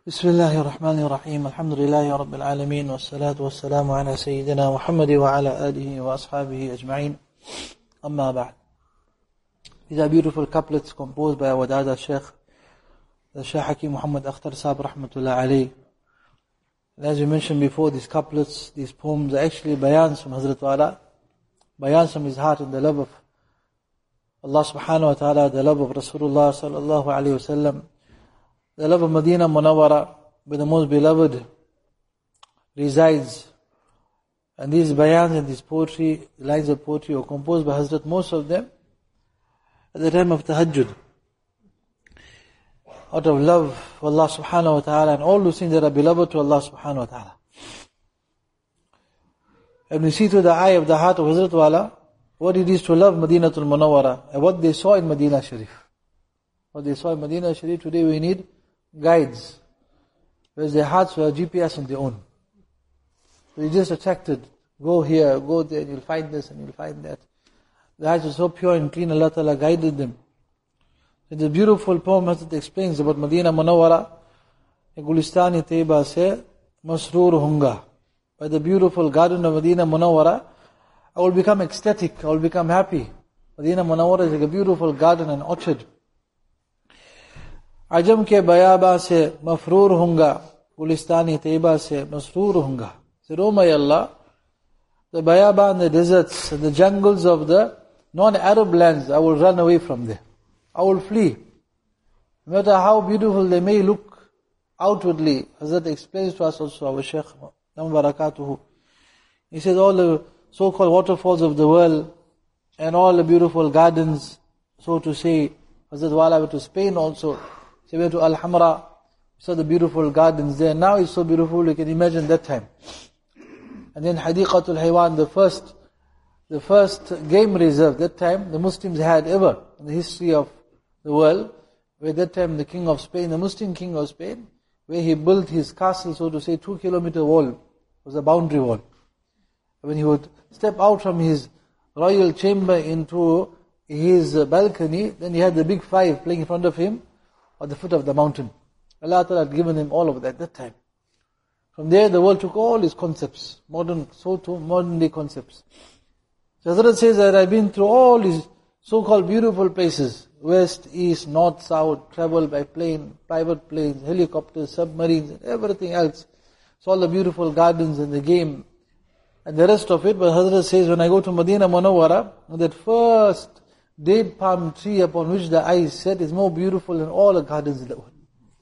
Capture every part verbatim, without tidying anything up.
بسم الله الرحمن الرحيم الحمد لله رب العالمين والصلاة والسلام على سيدنا محمد وعلى آله وأصحابه أجمعين أما بعد. These are beautiful couplets composed by our Dada Sheikh, the Shaykh Hakim Muhammad Akhtar Sahib Rahmatullah Alayh. And as we mentioned before, these couplets, these poems are actually bayans from Hazrat Wala, bayans from his heart and the love of Allah subhanahu wa ta'ala, the love of Rasulullah sallallahu alayhi wa sallam, the love of Medina Munawwara, where the most beloved resides. And these bayans and these poetry, lines of poetry were composed by Hazrat, most of them at the time of Tahajjud, out of love for Allah subhanahu wa ta'ala and all those things that are beloved to Allah subhanahu wa ta'ala. And we see through the eye of the heart of Hazrat Wala what it is to love Madinatul Munawwara and what they saw in Medina Sharif. What they saw in Medina Sharif, today we need guides, whereas their hearts were G P S on their own. They just attracted, go here, go there, and you'll find this and you'll find that. The hearts were so pure and clean, Allah Ta'ala guided them. In the beautiful poem Hazrat explains about Medina Munawwara, Gulistani Taiba se Masroor Hunga. By the beautiful garden of Medina Munawwara, I will become ecstatic, I will become happy. Medina Munawwara is like a beautiful garden and orchard. Ajam ke bayaba se mafroor hunga, Gulistani Taiba se masroor hunga. Said, oh my Allah, the bayaba and the deserts and the jungles of the non-Arab lands, I will run away from there. I will flee. No matter how beautiful they may look outwardly, Hazrat explains to us also, our Shaykh, Barakatuhu. He says all the so-called waterfalls of the world and all the beautiful gardens, so to say, Hazrat Wala went to Spain also. He went to Al-Hamra, saw the beautiful gardens there. Now it's so beautiful, you can imagine that time. And then Hadiqatul Haywan, the first, the first game reserve, that time the Muslims had ever in the history of the world, where that time the king of Spain, the Muslim king of Spain, where he built his castle, so to say, two kilometer wall, was a boundary wall. When he would step out from his royal chamber into his balcony, then he had the big five playing in front of him, at the foot of the mountain. Allah Ta'ala had given him all of that at that time. From there the world took all his concepts, modern, so to modern day concepts. So Hazrat says that I've been through all these so-called beautiful places, west, east, north, south, travel by plane, private planes, helicopters, submarines, and everything else. So all the beautiful gardens and the game, and the rest of it. But Hazrat says, when I go to Medina Munawwara, that first date palm tree upon which the eyes set is more beautiful than all the gardens in the world.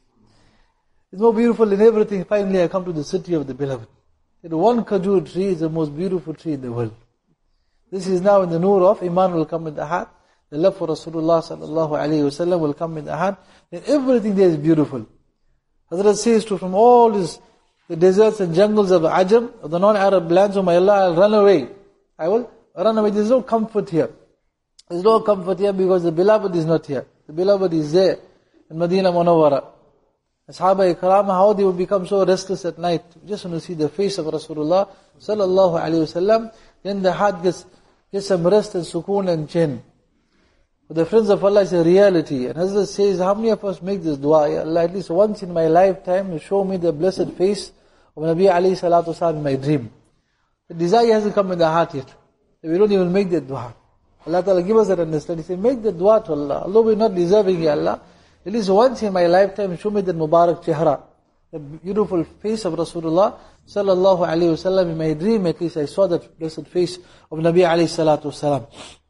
It's more beautiful than everything. Finally I come to the city of the beloved. That one kajur tree is the most beautiful tree in the world. This is now in the nur of Iman will come in the heart. The love for Rasulullah sallallahu alayhi wa sallam will come in the heart. Then everything there is beautiful. Hazrat says to from all these, the deserts and jungles of Ajam, of the non-Arab lands, oh my Allah, I'll run away. I will run away. There's no comfort here. There's no comfort here because the beloved is not here. The beloved is there in Medina Munawwara. Ashaba Ikram, how they will become so restless at night. Just want to see the face of Rasulullah sallallahu alayhi wa sallam. Then the heart gets, gets some rest and sukoon and chain. But the friends of Allah is a reality. And Hazrat says, how many of us make this dua? Ya Allah, at least once in my lifetime, you show me the blessed face of Nabi alayhi salatu wasalam in my dream. The desire hasn't come in the heart yet. We don't even make that dua. Allah Ta'ala give us that understanding. He said, make the dua to Allah. Although we're not deserving, Ya Allah, at least once in my lifetime, show me that Mubarak Chehra, the beautiful face of Rasulullah sallallahu alayhi wa sallam. In my dream, at least I saw that blessed face of Nabi alayhi salatu wasalam.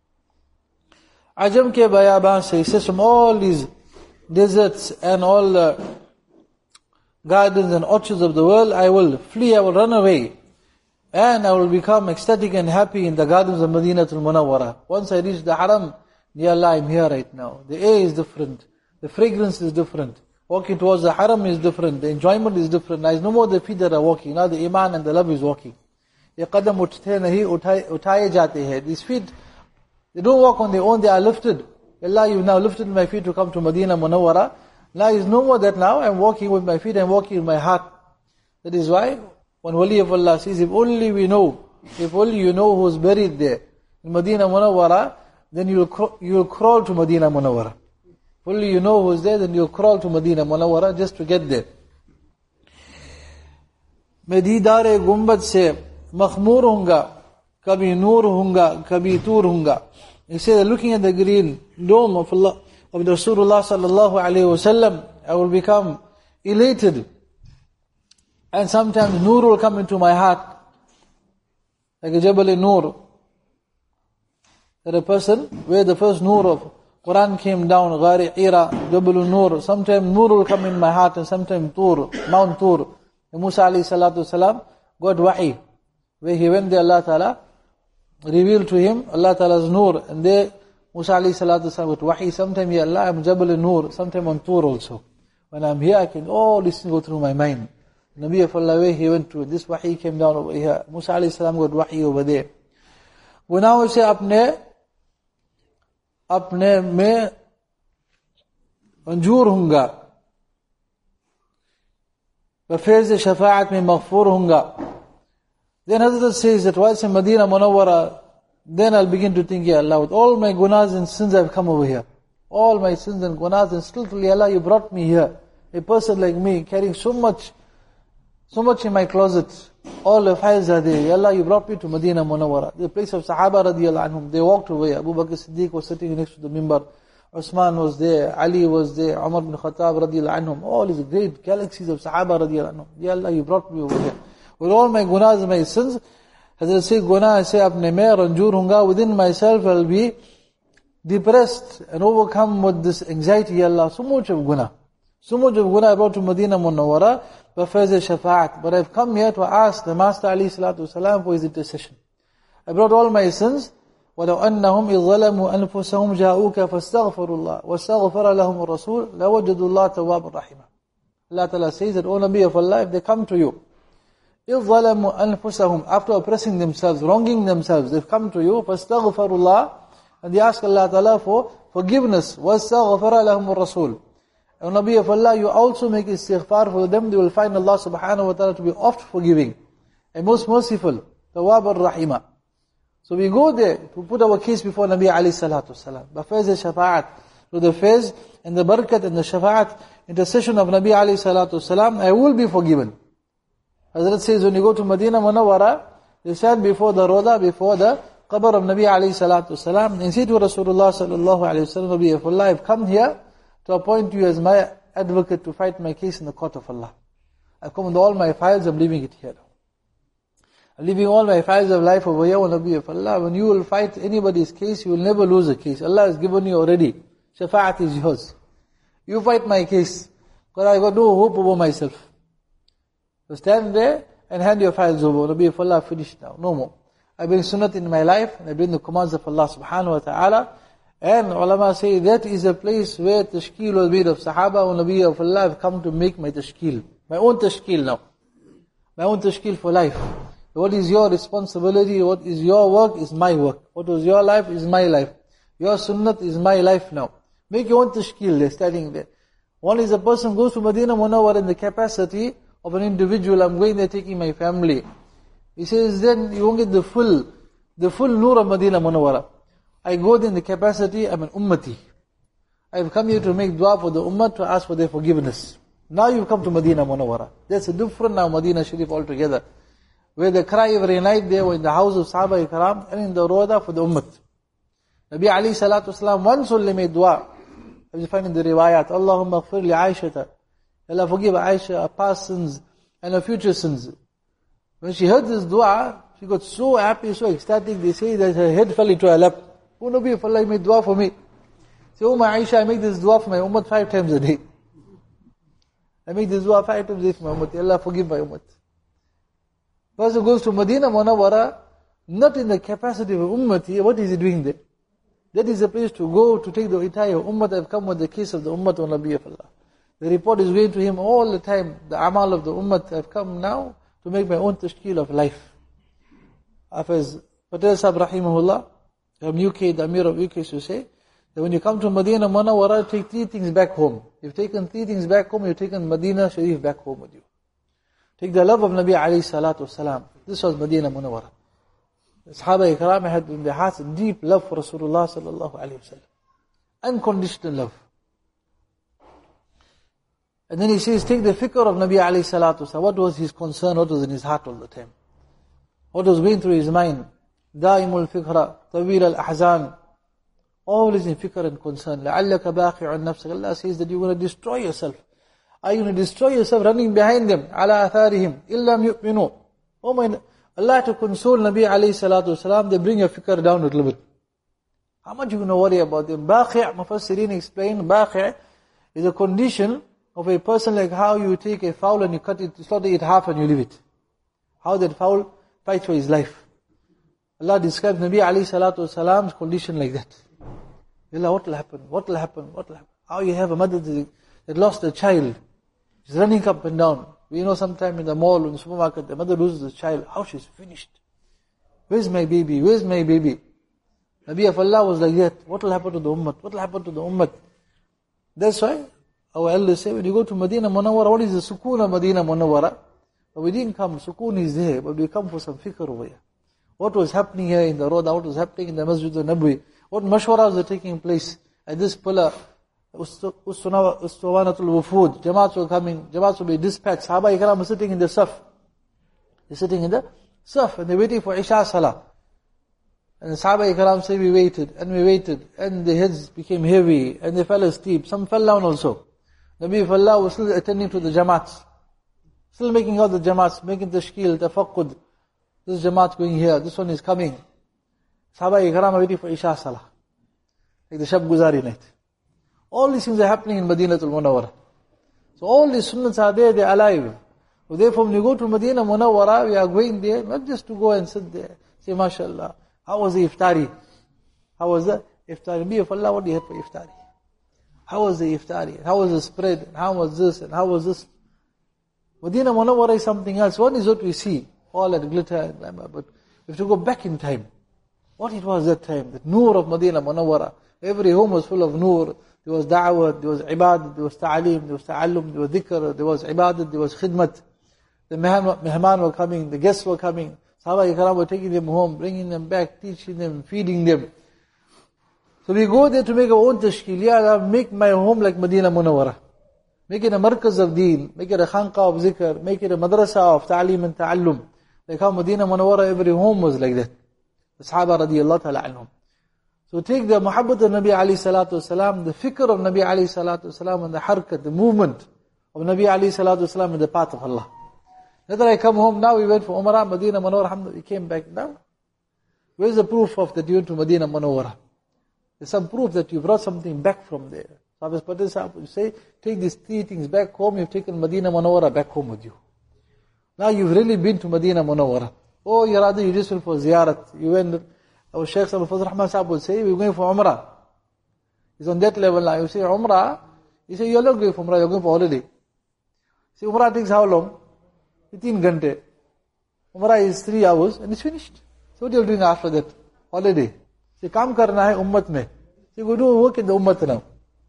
Ajam ke bayaban se, he says, from all these deserts and all the gardens and orchards of the world, I will flee, I will run away. And I will become ecstatic and happy in the gardens of Madinatul Munawwara. Once I reach the Haram, Ya Allah, I'm here right now. The air is different. The fragrance is different. Walking towards the Haram is different. The enjoyment is different. Now it's no more the feet that are walking. Now the Iman and the love is walking. Ye qadam uthte nahi utaye jate hai. These feet, they don't walk on their own, they are lifted. Allah, you've now lifted my feet to come to Madina Munawwara. Now it's no more that now I'm walking with my feet, I'm walking with my heart. That is why one wali of Allah says, if only we know, if only you know who's buried there in Medina Munawwara, then you'll, you'll crawl to Medina Munawwara. If only you know who's there, then you'll crawl to Medina Munawwara just to get there. मैं दीदारे गुंबद से मखमूर होऊंगा, कभी नूर होऊंगा, कभी तूर होऊंगा. He said, looking at the green dome of Allah, of Rasulullah sallallahu alayhi wa sallam, I will become elated. And sometimes Noor will come into my heart, like a Jabal-e-Noor. That a person, where the first Noor of Quran came down, Ghari Ira, Jabal-e-Noor, sometimes Noor will come in my heart, and sometimes Tur, Mount Tur. And Musa alayhi salatu salam got wahi. Where he went there, Allah Ta'ala revealed to him Allah Ta'ala's Noor. And there, Musa alayhi salatu salam got wahi. Sometimes, Ya Allah, I'm Jabal-e-Noor, sometimes on Tur also. When I'm here, I can, all these things go through my mind. Nabi of Allah, where he went to, this wahi came down over here. Musa alayhi salam got wahi over there. वो ना उसे अपने अपने में मंजूर होऊंगा, बफैज़ शफाअत में मग़फ़ूर होऊंगा. Then Hazrat says that once in Medina Munawwara, then I'll begin to think, Ya Allah, with all my gunas and sins I've come over here. All my sins and gunas, and still, Ya Allah, you brought me here. A person like me, carrying so much, so much in my closet. All the files are there. Ya Allah, you brought me to Medina Munawwara, the place of Sahaba radiyallahu anhum. They walked over here. Abu Bakr Siddiq was sitting next to the mimbar. Usman was there. Ali was there. Umar bin Khattab radiyallahu anhum. All these great galaxies of Sahaba radiyallahu anhum. Ya Allah, you brought me over here. With all my gunas and my sins, as I say, guna, I say, apne mein ranjur hunga, within myself I'll be depressed and overcome with this anxiety, Ya Allah. So much of guna. So much of guna I brought to Medina Munawwara, bafaiz shafa'at. But I've come here to ask the Master alayhi salatu salam for his intercession. I brought all my sins. وَلَوْ أَنَّهُمْ إِذْ ظَلَمُوا أَنفُسَهُمْ جَاءُوكَ فَاسْتَغْفَرُوا اللَّهَ وَاسْتَغْفَرَ لَهُمُ الرَّسُولُ لَوَجَدُوا اللَّهَ تَوَّابًا رَحِيمًا. Allah Ta'ala says that, O Nabi of Allah, if they come to you, إِذْ ظَلَمُوا أَنفُسَهُمْ, after oppressing themselves, wronging themselves, they've come to you, فَاسْتَغْفَرُوا اللَّهَ, and they ask Allah Ta'ala for forgiveness. وَاسْتَغْفَرَ لَهُمُ الرَّسُولُ. O Nabi of Allah, you also make istighfar for them, they will find Allah subhanahu wa ta'ala to be oft forgiving and most merciful, Tawwab ar-Rahima. So we go there to put our case before Nabi alayhi salatu salam. Bafaiz shafa'at, to the faiz and the barakat and the shafa'at, intercession of Nabi alayhi salatu salam, I will be forgiven. Hazrat says, when you go to Medina Munawwara, they stand before the Roda, before the qabr of Nabi alayhi salatu salam, and say to Rasulullah sallallahu alayhi wa sallam, Nabi of Allah, I've come here to appoint you as my advocate to fight my case in the court of Allah. I've come with all my files, I'm leaving it here now. I'm leaving all my files of life over here, O Nabi of Allah. When you will fight anybody's case, you will never lose a case. Allah has given you already. Shafa'at is yours. You fight my case, because I got no hope over myself. So stand there and hand your files over. Nabi of Allah, finished now, no more. I bring sunnat in my life, and I bring the commands of Allah subhanahu wa ta'ala. And ulama say that is a place where tashkil was made of Sahaba or Nabi of Allah have come to make my tashkil. My own tashkil now. My own tashkil for life. What is your responsibility, what is your work is my work. What was your life is my life. Your sunnat is my life now. Make your own tashkil there, standing there. One is a person goes to Medina Munawwara in the capacity of an individual. I'm going there taking my family. He says then you won't get the full, the full nur of Medina Munawwara. I go there in the capacity, I'm an ummati. I've come here to make dua for the ummah, to ask for their forgiveness. Now you've come to Medina Munawwara. That's a different now Medina Sharif altogether. Where they cry every night, they were in the house of Sahaba Ikram and in the Roda for the ummah. Nabi alayhi salatu wasalam once only made dua. As you find in the riwayat, Allahumma ghfir li Aishata. Allah forgive Aisha her past sins and her future sins. When she heard this dua, she got so happy, so ecstatic, they say that her head fell into her lap. Oh Nabi of Allah, made dua for me. Say, oh my Aisha, I make this dua for my ummah five times a day. I make this dua five times a day for my ummah. Allah forgive my ummah. Person goes to Medina Munawwara, not in the capacity of ummati, what is he doing there? That is a place to go to take the entire ummah. I've come with the case of the ummah of Nabi of Allah. The report is going to him all the time, the amal of the ummah. I've come now to make my own tashkil of life. Hafiz Patel Sahib Rahimahullah, from U K, the Amir of U K, used to say, that when you come to Medina Munawwara, take three things back home. You've taken three things back home, you've taken Medina Sharif back home with you. Take the love of Nabi alayhi salatu salam. This was Medina Munawwara. The Sahaba Ikram had in their hearts a deep love for Rasulullah sallallahu alayhi wa sallam. Unconditional love. And then he says, take the fikr of Nabi alayhi salatu wasalam. What was his concern? What was in his heart all the time? What was going through his mind? Da'imul fikra, tawil al-ahzan. Always in fikr and concern. لَعَلَّكَ بَاخِعُ النَّفْسَ. Allah says that you're going to destroy yourself. Are you going to destroy yourself running behind them? عَلَى أَثَارِهِمْ إِلَّمْ يُؤْمِنُوا. Oh my, Allah to console Nabi alayhi salatu wasalam, they bring your fikr down a little bit. How much you going to worry about them? Baqi', Mufassirin explain, Baqi' is a condition of a person like how you take a fowl and you cut it, slaughter it half and you leave it. How that fowl fights for his life. Allah describes Nabi alayhi salatu wasalam's condition like that. Allah, what will happen? What will happen? What will happen? How you have a mother that lost a child. She's running up and down. We know sometime in the mall, in the supermarket, the mother loses a child. How she's finished. Where's my baby? Where's my baby? Nabi of Allah was like that. What will happen to the ummah? What will happen to the ummah? That's why our elders say, when you go to Medina Munawwara, what is the sukoon of Medina Munawwara? But we didn't come, sukoon is there, but we come for some fikr over here. What was happening here in the road, what was happening in the Masjid al-Nabwi, what mashwaras are taking place at this pillar, Ustuwanatul Wufud, Jamaats were coming, Jamaats will be dispatched, Sahaba Ikram are sitting in the Saf. They're sitting in the Saf and they're waiting for Isha Salah. And the Sahaba Ikram say we waited, and we waited, and the heads became heavy, and they fell asleep. Some fell down also. Nabi of Allah was still attending to the Jamaats. Still making out the Jamaats, making the tashkil, tafaqqud. This Jamaat going here, this one is coming. Sahaba Ikram are waiting for Isha Salah. Like the Shab Guzari night. All these things are happening in Madinatul Munawwara. So all these sunnahs are there, they are alive. So therefore when you go to Madinah Munawwara, we are going there, not just to go and sit there. Say, MashaAllah, how was the iftari? How was the iftari? Nabi of Allah, what do you have for iftari? How was the iftari? How was the spread? And how was this? And how was this? Madinah Munawwara is something else. One is what we see, all that glitter and glamour. But we have to go back in time. What it was that time, the noor of Madinah Munawwara. Every home was full of noor. There was da'wah, there was ibadat, there was ta'aleem, there was ta'allum, there was dhikr, there was ibadat, there was khidmat. The mehman were coming, the guests were coming. Sahaba Ikram were taking them home, bringing them back, teaching them, feeding them. So we go there to make our own tashkil. Ya Allah, make my home like Madinah Munawwara. Make it a markaz of deen, make it a khanqa of zikr, make it a madrasa of ta'aleem and ta'allum. Like how Madinah Munawwara, every home was like that. The Sahaba radiyallahu ta'ala anhum. So take the muhabbat of Nabi alayhi salatu wasalam, the fikr of Nabi alayhi salatu wasalam, and the harkat, the movement of Nabi alayhi salatu wasalam in the path of Allah. Later I come home, now we went for Umrah, Madinah Munawwara, alhamdulillah, we came back now. Where's the proof of that you went to Madinah Munawwara? There's some proof that you brought something back from there. Sahabas Patel Sahab, you say, take these three things back home, you've taken Madinah Munawwara back home with you. Now you've really been to Madinah Munawwara. Oh, you rather you just went for ziyarat. You went, our Shaykh Sayyid Fazl Rahman Sahab would say, we're going for Umrah. He's on that level now. You say Umrah, you say, you're not going for Umrah, you're going for holiday. See, Umrah takes how long? fifteen ghante. Umrah is three hours and it's finished. So what are you doing after that? Holiday. Say, kaam karna hai ummat mein. Say, go do work in the ummat now.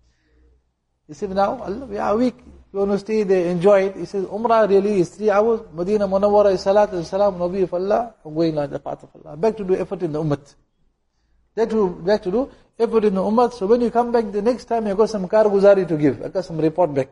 He said, now, Allah, we are weak. You want to stay there, enjoy it. He says, Umrah really is three hours. Madinah Munawwara is salat and salam, Nabi of Allah. I'm going on the path of Allah. Back to do effort in the ummah. Back to, back to do effort in the ummah. So when you come back the next time, you got some karguzari to give. I got some report back.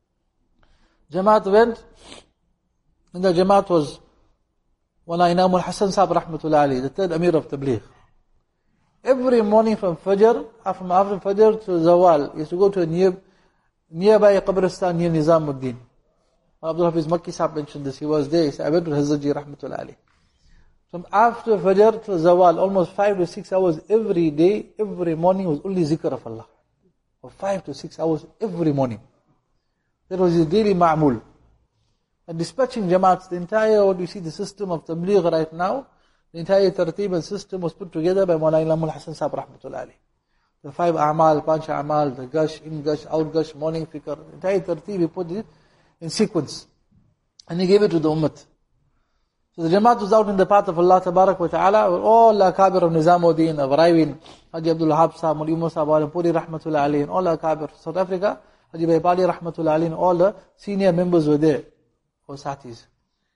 Jamaat went. And the Jamaat was Wala Inam al-Hasan Sahab Rahmatullah Ali, the third Amir of Tabligh. Every morning from Fajr, from after Fajr to Zawal, he used to go to a near, nearby Qabristan near Nizamuddin. Abdul Hafiz Makki Sahab mentioned this. He was there. He said, I went to Hazraji Rahmatullah Ali. From after Fajr to Zawal, almost five to six hours every day, every morning was only zikr of Allah. For five to six hours every morning. That was his daily ma'mul. And dispatching Jamaats, the entire, what you see, the system of Tabligh right now, the entire tartib and system was put together by Mawlana Imam al-Hasan Sahab Rahmatullah Ali. The five a'mal, panch a'mal, the gush, in gush, out gush, morning fikr, the entire tartib, he put it in sequence. And he gave it to the ummah. So the Jamaat was out in the path of Allah Tabarak wa Ta'ala, all the Akabir of Nizamuddin, of Raiwin, Haji Abdul Wahab Sahab, Muli Musa Sahab, Puri Rahmatullah Ali, and all the Akabir. South Africa, Haji Baipali Rahmatullah Ali, and all the senior members were there. Or Satis.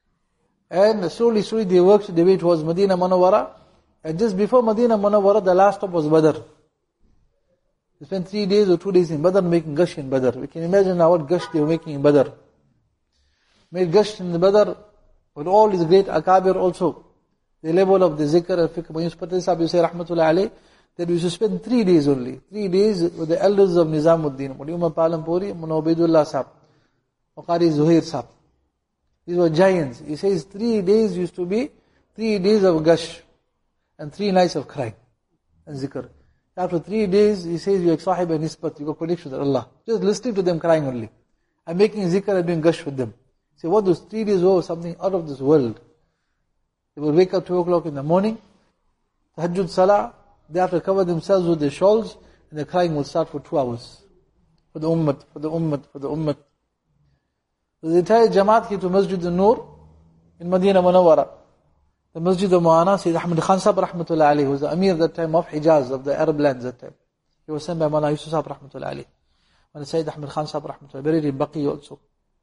And slowly, slowly they worked their way towards Madinah Munawwara. And just before Madinah Munawwara, the last stop was Badr. They spent three days or two days in Badr making gush in Badr. We can imagine now what gush they were making in Badr. Made gush in the Badr with all these great akabir also. The level of the zikr and fiqh. When you spend this up, you say rahmatullah alayh, that we should spend three days only. Three days with the elders of Nizamuddin. Mudi Umar Palampuri, Muna Ubaidullah Sahib, Qari Zuhair Sahib. These were giants. He says three days used to be three days of gush and three nights of crying and zikr. After three days, he says you have sahib and nisbat, you got connection with Allah. Just listening to them crying only. And making zikr and doing gush with them. Say what those three days were, something out of this world. They will wake up two o'clock in the morning, tahajjud salah, they have to cover themselves with their shawls, and the crying will start for two hours. For the ummah, for the ummah, for the ummah. So the entire Jamaat came to Masjid al-Nur in Madinah Munawwara. The Masjid al-Mu'ana, Sayyid Ahmad Khan Sahib rahmatullah alayhi, was the Amir at that time of Hijaz, of the Arab lands that time. He was sent by Mawlana Yusuf Sahib rahmatullah alayhi. And Sayyid Ahmad Khan Sahib rahmatullah, buried in Baqi also.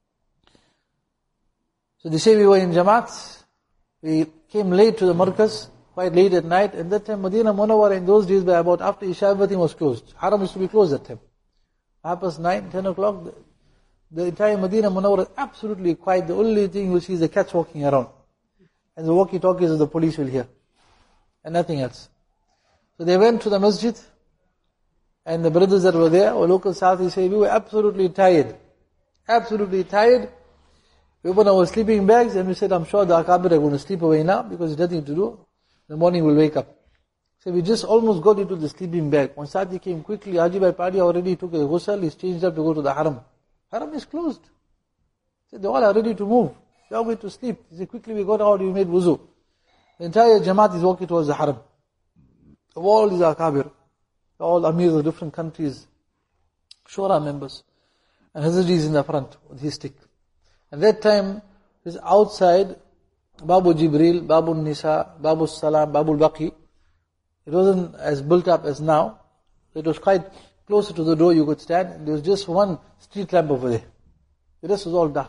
So they say we were in Jamaat, we came late to the Markaz, quite late at night, and that time Madinah Munawwara in those days by about after Isha everything was closed. Haram used to be closed that time. Half past nine, ten o'clock, the, the entire Madinah Munawwara is absolutely quiet. The only thing you see is the cats walking around. And the walkie-talkies of the police will hear. And nothing else. So they went to the masjid, and the brothers that were there, or local Southis say, we were absolutely tired. Absolutely tired. We opened our sleeping bags, and we said, I'm sure the Akabir are going to sleep away now, because there's nothing to do. In the morning we'll wake up. So we just almost got into the sleeping bag. When Sadi came quickly, Haji Bhai Padi already took a ghusl, he's changed up to go to the Haram. Haram is closed. So they all are ready to move. They are going to sleep. He said, quickly we got out, we made wuzu. The entire Jamaat is walking towards the Haram. Of all these Akabir, all Amirs of different countries, Shura members, and Hazrat is in the front with his stick. At that time, is outside Babu Jibril, Babu Nisa, Babu Salam, Babu Baqi. It wasn't as built up as now. It was quite closer to the door you could stand, and there was just one street lamp over there. The rest was all dark.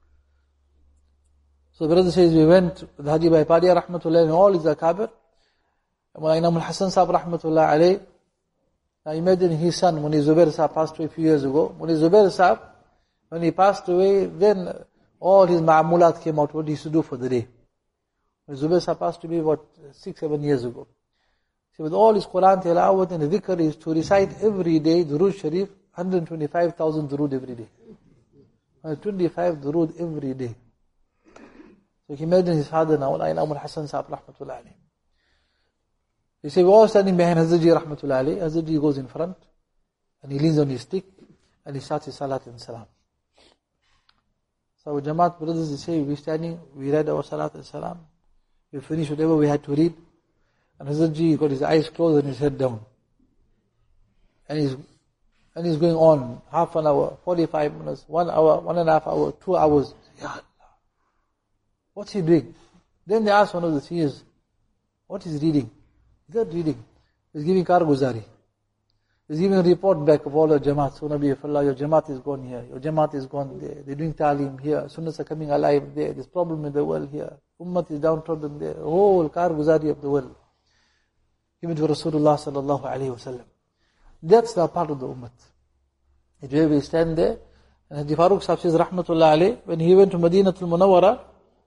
So the brother says, we went with Haji Bhai Padia rahmatullah and all his Akabir. And when Imam al-Hasan Sahib rahmatullah alayh, now imagine his son, Muni Zubair Sahib passed away a few years ago. Muni Zubair Sahib, when he passed away, then all his ma'amulat came out, what he used to do for the day. Muni Zubair Sahib passed away about six, seven years ago. So with all his Quran tilawat and the dhikr is to recite every day, Durood Sharif, one hundred twenty-five thousand Durood every day. one hundred twenty-five Durood every day. So you can imagine his father now, Imam al-Hasan Sahib rahmatullah alayhi. He said, we're all standing behind Hazrat Ji rahmatullah alayhi. Hazrat Ji goes in front, and he leans on his stick, and he starts his salat and salam. So our Jamaat brothers, they say, we're standing, we read our salat and salam, we finished whatever we had to read, and Hazrat Ji got his eyes closed and his head down. And he's, and he's going on, half an hour, forty-five minutes, one hour, one and a half hour, two hours. Ya Allah. What's he doing? Then they asked one of the seniors, what is reading? He's not reading. He's giving karguzari. He's giving a report back of all the Jamaat. So Nabi of Allah, your Jamaat is gone here, your Jamaat is gone there, they're doing talim here, Sunnahs are coming alive there, there's problem in the world here, Ummah is downtrodden there, whole karguzari of the world. Given to Rasulullah sallallahu alayhi wa sallam. That's the part of the Ummah. If you will stand there, and Haji Farooq Sahib says, rahmatullah alayhi, when he went to Madinatul Munawwara,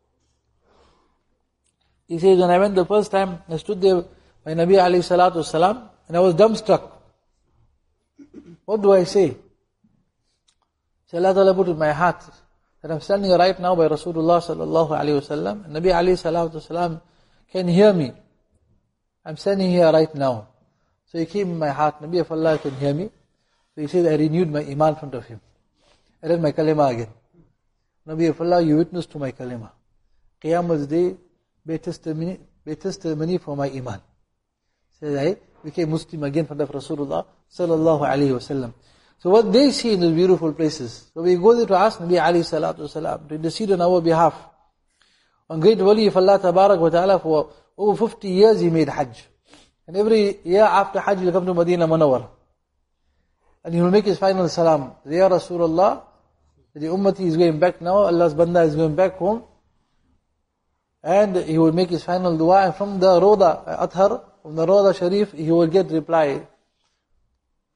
he says, when I went the first time, I stood there by Nabi alayhi salatu wasalam, and I was dumbstruck. What do I say? So Allah Ta'ala put in my heart that I'm standing right now by Rasulullah sallallahu alayhi wasallam, and Nabi alayhi salatu wasalam can hear me. I'm standing here right now. So he came in my heart, Nabi of Allah can hear me. So he said, I renewed my iman in front of him. I read my kalima again. Nabi of Allah, you witness to my kalima. Qiyamah's day, bear testimony, bear testimony for my iman. So I became Muslim again in front of Rasulullah sallallahu alayhi wasallam. So what they see in those beautiful places. So we go there to ask Nabi alayhi salatu wasalam to intercede on our behalf. On great wali of Allah tabarak wa ta'ala for over fifty years he made Hajj. And every year after Hajj he'll come to Madinah Munawwara. And he will make his final salam. Ya Rasulullah, the ummati is going back now, Allah's banda is going back home. And he will make his final dua, and from the Roda Athar, from the Roda Sharif, he will get reply.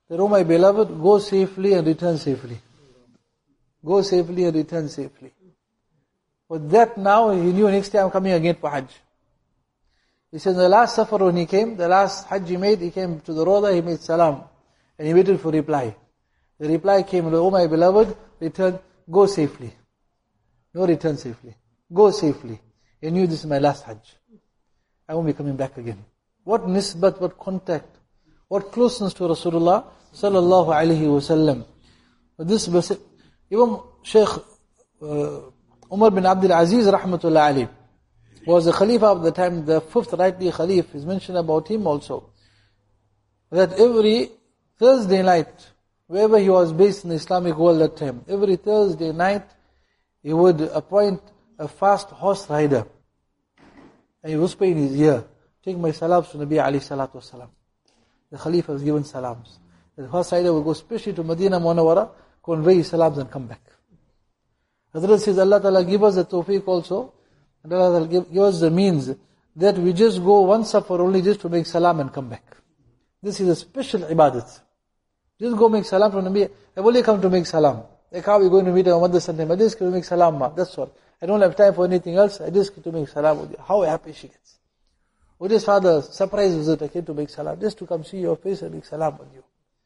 that, oh my beloved, go safely and return safely. Go safely and return safely. With that now, he knew next day I'm coming again for Hajj. He said, the last safar when he came, the last Hajj he made, he came to the Roda, he made salam. And he waited for reply. The reply came, oh my beloved, return, go safely. No, return safely. Go safely. He knew this is my last Hajj. I won't be coming back again. What nisbat, what contact, what closeness to Rasulullah sallallahu alayhi wa sallam. But this, even Shaykh uh, Umar bin Abdul Aziz rahmatullah alayhi was the Khalifa of the time, the fifth rightly Khalif, is mentioned about him also. That every Thursday night, wherever he was based in the Islamic world at that time, every Thursday night, he would appoint a fast horse rider. And he whisper in his ear, take my salams to Nabi alayhi salatu wasalam. The Khalifa was given salams. The horse rider would go especially to Medina Munawwara, convey his salams and come back. Hazrat says, Allah Ta'ala give us the tawfiq also, and Allah Ta'ala give, give us the means that we just go one safar only just to make salam and come back. This is a special ibadat. Just go make salam from Nabi. I've only come to make salam. Like how we're going to meet our mother Sunday. I just come to make salam, ma. That's all. I don't have time for anything else. I just came to make salam with you. How happy she gets. Or just father, surprise visit. I came to make salam. Just to come see your face and make salam with you.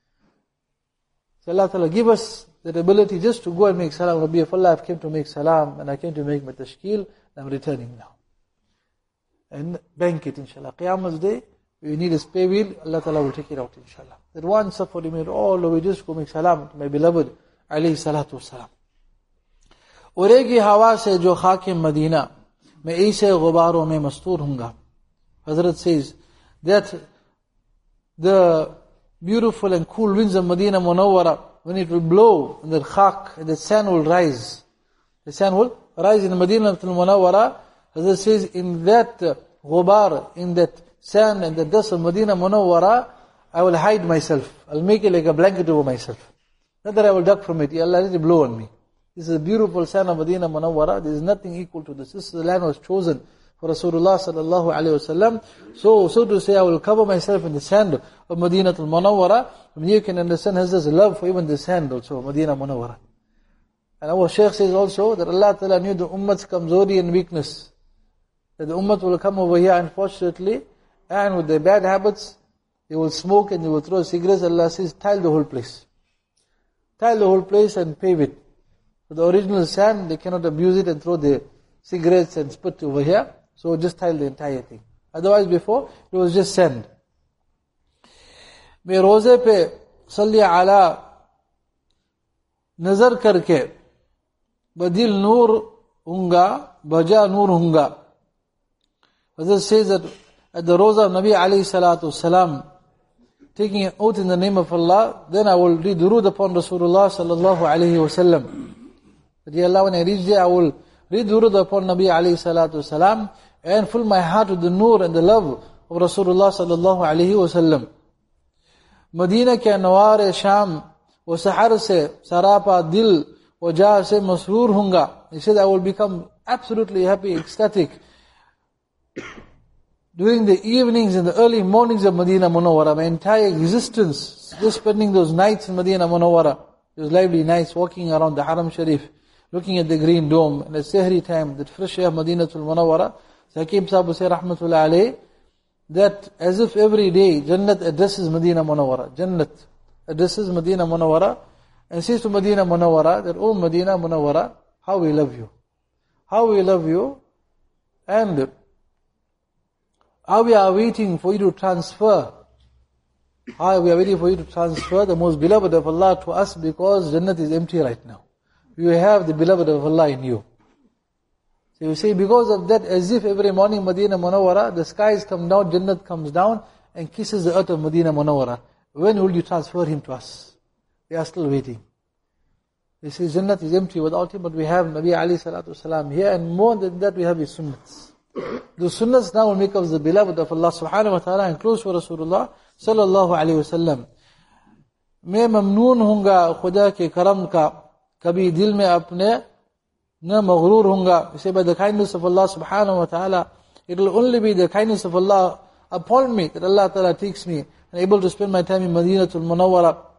So Allah Ta'ala give us that ability just to go and make salam. Rabbi of Allah, I came to make salam and I came to make my tashkil. I'm returning now. And bank it inshallah. Qiyamah's day, we need a spare wheel. Allah Ta'ala will take it out inshallah. That one safar we made all the way just go make salam to my beloved alayhi salatu wasalam. उड़ेगी हवा से जो खाके Medina मैं ऐसे गुबारों में मस्तूर हूँगा. Hazrat says that the beautiful and cool winds of Medina Munawwara, when it will blow, and the khak, and the sand will rise. The sand will rise in Medina Munawwara. Hazrat says, in that ghubar, in that sand and the dust of Medina Munawwara, I will hide myself. I'll make it like a blanket over myself. Not that I will duck from it. Ya Allah, let it blow on me. This is a beautiful sand of Medina Munawwara. There is nothing equal to this. This is the land was chosen for Rasulullah sallallahu alayhi wasallam. So, so to say, I will cover myself in the sand of Medina Munawwara. From here you can understand Hazrat's love for even the sand also, Medina Munawwara. And our Shaykh says also that Allah Ta'ala knew the Ummat's kamzori and weakness. That the Ummat will come over here, unfortunately, and with their bad habits, they will smoke and they will throw cigarettes. Allah says, tile the whole place. Tile the whole place and pave it. So the original sand, they cannot abuse it and throw the cigarettes and spit over here. So just tile the entire thing. Otherwise before, it was just sand. मैं रोजे पे सल्ली आला नजर करके बदिल नूर हूँगा बजा नूर हूँगा. Hazrat says that at the Roza of Nabi alayhi salatu salam, taking an oath in the name of Allah, then I will read durood upon Rasulullah sallallahu alayhi wa sallam. That Ya Allah, when I reach there, I will read durood upon Nabi alayhi salatu salam and fill my heart with the nur and the love of Rasulullah sallallahu alayhi wa sallam. Medina ke anwar sham wa sahar se sarapa dil wa jah se masroor hunga. He said, I will become absolutely happy, ecstatic during the evenings and the early mornings of Medina Munawwara. My entire existence, just spending those nights in Medina Munawwara. It was lively nights, walking around the Haram Sharif, looking at the green dome, and at Sehri time, that fresh air of Madinatul Munawwara. So Hakim Sahib will say, Rahmatullah alayh, that as if every day, Jannat addresses Medina Munawwara. Jannat addresses Medina Munawwara, and says to Medina Munawwara, that, oh Medina Munawwara, how we love you. How we love you, and how we are waiting for you to transfer. How we are waiting for you to transfer the most beloved of Allah to us, because Jannat is empty right now. You have the beloved of Allah in you. So you say, because of that, as if every morning Medina Munawwara, the skies come down, Jannat comes down and kisses the earth of Medina Munawwara. When will you transfer him to us? We are still waiting. They say Jannat is empty without him, but we have Nabi alayhi salatu salam here, and more than that we have his sunnats. The sunnats now will make us the beloved of Allah subhanahu wa ta'ala and close for Rasulullah sallallahu alayhi wa sallam. मैं ममनून हूँगा खुदा के करम का, कभी दिल में अपने न मगरूर हूँगा. You say, by the kindness of Allah subhanahu wa ta'ala, it will only be the kindness of Allah upon me that Allah ta'ala takes me and able to spend my time in Madinatul Munawwara.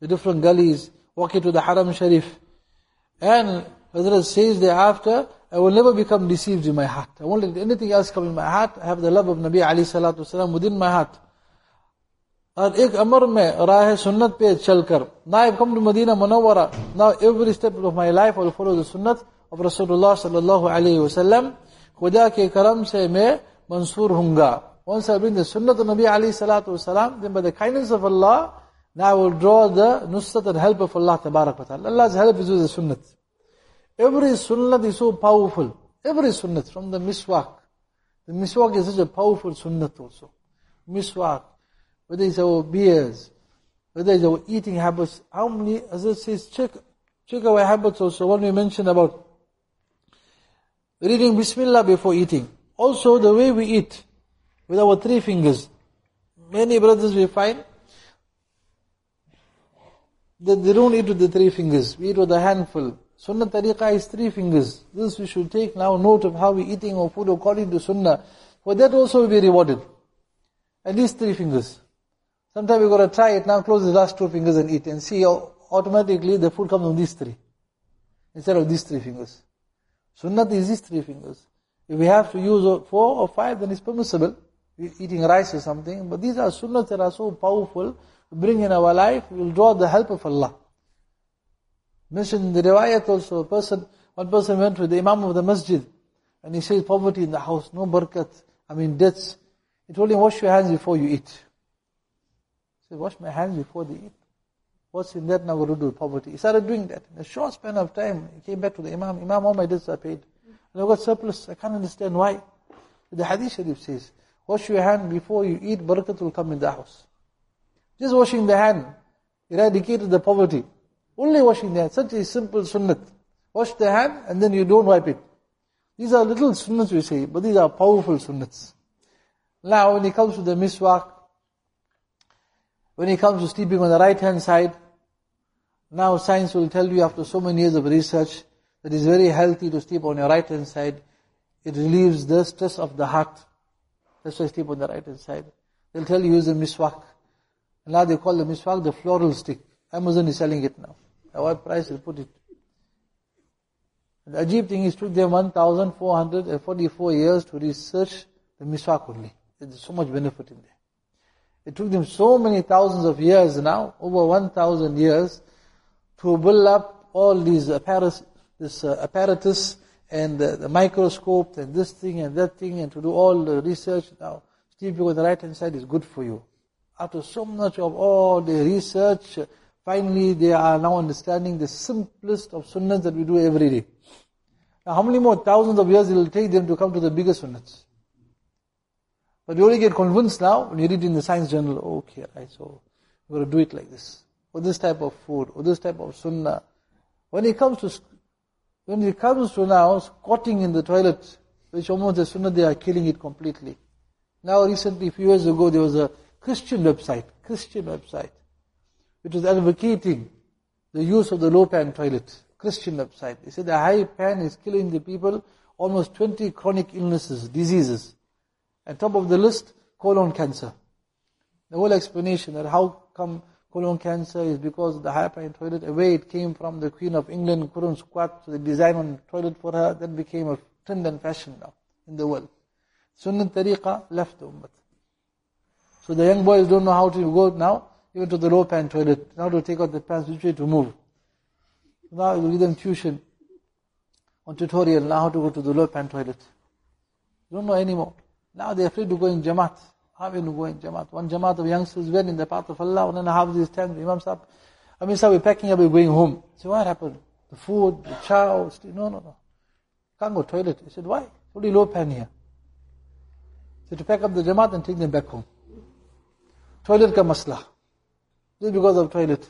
the different gullies, walking to the Haram Sharif. And Hazrat says thereafter, I will never become deceived in my heart. I won't let anything else come in my heart. I have the love of Nabi alayhi salatu wasalam within my heart. And ek amar mein raah sunnat pe chal kar. Now I've come to Medina Munawwara. Now every step of my life I will follow the sunnat of Rasulullah sallallahu alayhi wasallam. Khuda ke karam se main mansoor hunga. Once I bring the sunnat of Nabi alayhi salatu wasalam, then by the kindness of Allah, now I will draw the nusrat and help of Allah tabarak wa ta'ala. Allah's help is with the sunnat. Every sunnat is so powerful. Every sunnat, from the miswak. The miswak is such a powerful sunnat also. Miswak. Whether it's our beers, whether it's our eating habits. How many, as it says, check, check our habits also. When we mentioned about reading Bismillah before eating. Also the way we eat, with our three fingers. Many brothers we find, that they don't eat with the three fingers. We eat with a handful. Sunnah tariqah is three fingers. This we should take now note of how we eating our food according to sunnah. For that also will be rewarded. At least three fingers. Sometimes we've got to try it now, close the last two fingers and eat and see how automatically the food comes on these three. Instead of these three fingers. Sunnah is these three fingers. If we have to use four or five, then it's permissible. We're eating rice or something. But these are sunnahs that are so powerful. We bring in our life, we will draw the help of Allah. Mentioned in the riwayat also, a person, one person went with the Imam of the masjid, and he says poverty in the house, no barakat, I mean debts. He told him, wash your hands before you eat. He said, wash my hands before they eat. What's in that now going to do with poverty? He started doing that. In a short span of time, he came back to the Imam, Imam, all my debts are paid. And I've got surplus, I can't understand why. The Hadith Sharif says, wash your hand before you eat, barakat will come in the house. Just washing the hand eradicated the poverty. Only washing the hand. Such a simple sunnat. Wash the hand and then you don't wipe it. These are little sunnats we say, but these are powerful sunnats. Now when it comes to the miswak, when it comes to sleeping on the right hand side, now science will tell you after so many years of research that it's very healthy to sleep on your right hand side. It relieves the stress of the heart. That's why I sleep on the right hand side. They'll tell you use a miswak. Now they call the miswak the floral stick. Amazon is selling it now. At what price they put it? The ajib thing is, it took them one thousand four hundred forty-four years to research the miswak only. There's so much benefit in there. It took them so many thousands of years now, over one thousand years, to build up all these apparatus, this uh, apparatus and the, the microscope and this thing and that thing, and to do all the research. Now, sleeping on the right hand side is good for you. After so much of all the research, finally they are now understanding the simplest of sunnahs that we do every day. Now how many more thousands of years it will take them to come to the bigger sunnahs? But we only get convinced now when you read in the science journal, okay, right, so we're going to do it like this. Or this type of food, or this type of sunnah. When it comes to, when it comes to now squatting in the toilet, which almost the sunnah, they are killing it completely. Now recently, a few years ago, there was a Christian website, Christian website, which was advocating the use of the low pan toilet. Christian website. They said the high pan is killing the people, almost twenty chronic illnesses, diseases. And top of the list, colon cancer. The whole explanation that how come colon cancer is because of the high pan toilet, away it came from the Queen of England, couldn't squat, so they designed one toilet for her, that became a trend and fashion now in the world. Sunnah tariqah left the ummah. So the young boys don't know how to go now, even to the low pan toilet, now to take out the pants, which way to move. Now you give them tuition on tutorial, now how to go to the low pan toilet. They don't know anymore. Now they're afraid to go in Jamaat. How are we going to go in Jamaat? One Jamaat of youngsters went in the path of Allah, one and a half these times, Imam Sahib, I mean, sir, we're packing up, we're going home. So what happened? The food, the chow, no, no, no. Can't go toilet. He said, why? It's only low pan here. So to pack up the Jamaat and take them back home. Toilet ka masla. Just because of toilet.